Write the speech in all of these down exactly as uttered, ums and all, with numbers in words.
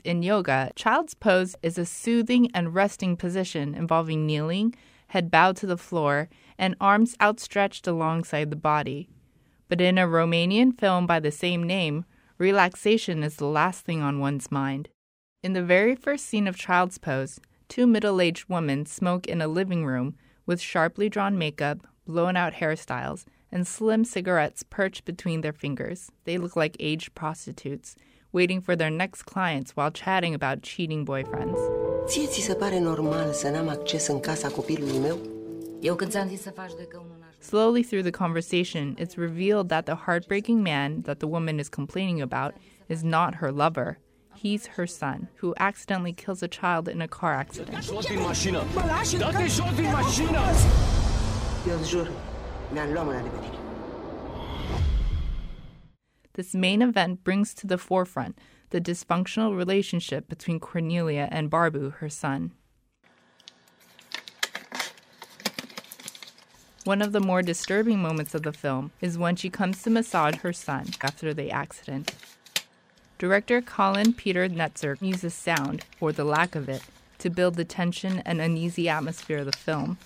in yoga, child's pose is a soothing and resting position involving kneeling, head bowed to the floor, and arms outstretched alongside the body. But in a Romanian film by the same name, relaxation is the last thing on one's mind. In the very first scene of Child's Pose, two middle-aged women smoke in a living room with sharply drawn makeup, blown-out hairstyles, and slim cigarettes perched between their fingers. They look like aged prostitutes, waiting for their next clients while chatting about cheating boyfriends. Ție ți se pare normal să n-am acces în casa copilului meu? Eu când ți-am zis să faci doi că unul n-aș... Slowly through the conversation, it's revealed that the heartbreaking man that the woman is complaining about is not her lover. He's her son, who accidentally kills a child in a car accident. Eu îți jur, mi-am luat mâna de pe tine. This main event brings to the forefront the dysfunctional relationship between Cornelia and Barbu, her son. One of the more disturbing moments of the film is when she comes to massage her son after the accident. Director Colin Peter Netzer uses sound, or the lack of it, to build the tension and uneasy atmosphere of the film.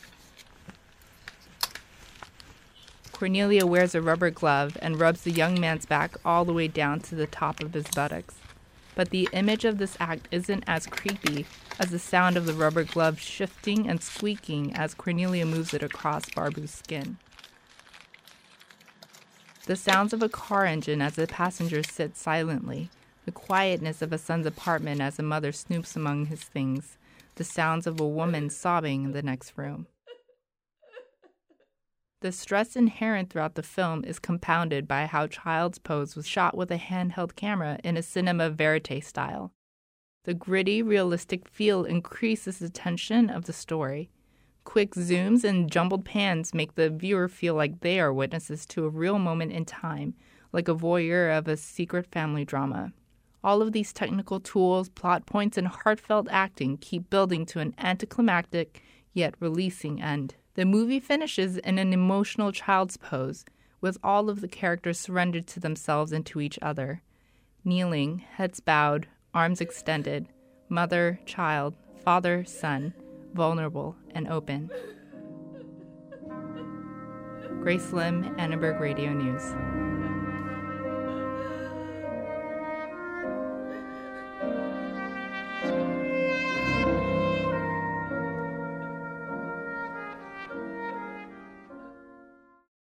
Cornelia wears a rubber glove and rubs the young man's back all the way down to the top of his buttocks. But the image of this act isn't as creepy as the sound of the rubber glove shifting and squeaking as Cornelia moves it across Barbu's skin. The sounds of a car engine as the passengers sit silently, the quietness of a son's apartment as a mother snoops among his things, the sounds of a woman sobbing in the next room. The stress inherent throughout the film is compounded by how Child's Pose was shot with a handheld camera in a cinema verite style. The gritty, realistic feel increases the tension of the story. Quick zooms and jumbled pans make the viewer feel like they are witnesses to a real moment in time, like a voyeur of a secret family drama. All of these technical tools, plot points, and heartfelt acting keep building to an anticlimactic yet releasing end. The movie finishes in an emotional Child's Pose, with all of the characters surrendered to themselves and to each other. Kneeling, heads bowed, arms extended, mother, child, father, son, vulnerable and open. Grace Lim, Annenberg Radio News.